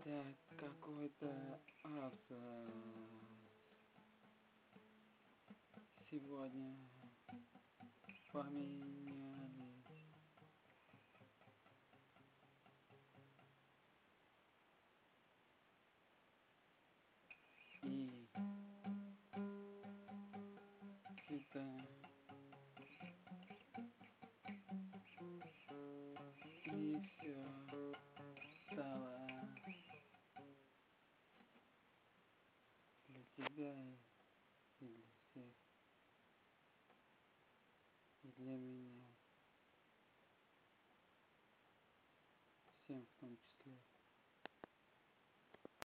Так, какой-то абзац. Сегодня поменялись. И цвета. И все стало для тебя и для всех, и для меня, всем в том числе.